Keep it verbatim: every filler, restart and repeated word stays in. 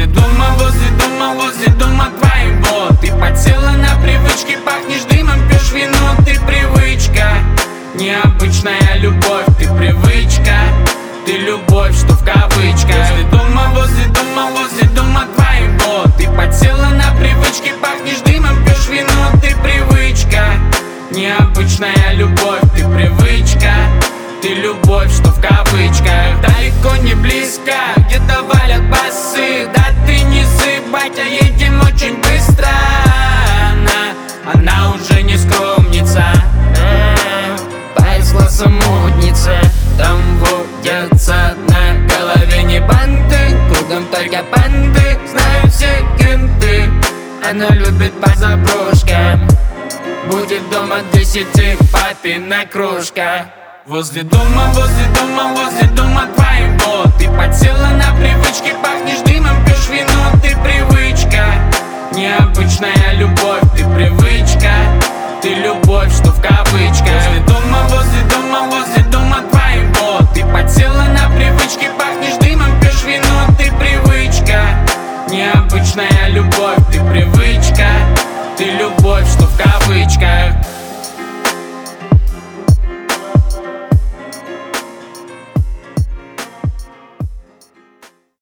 Возле дома, возле дома, возле дома твоего. Ты подсела на привычки, пахнешь дымом, пьешь вино. Ты привычка, необычная любовь. Ты привычка, ты любовь, что в кавычках. Возле дома, возле дома, возле дома твоего. Ты подсела на привычки, пахнешь дымом, пьешь вино. Ты привычка, необычная любовь. Ты привычка, ты любовь, что в кавычках. Далеко не близко, где-то валят басы. Да ты не зыбать, а едем очень быстро. Она, она уже не скромница, повезла самотница. Там водятся на голове не банты, кругом только банды, знают все кенты. Она любит по заброшкам, будет дома к десяти папина кружка. Возле дома, возле дома, возле дома твоего.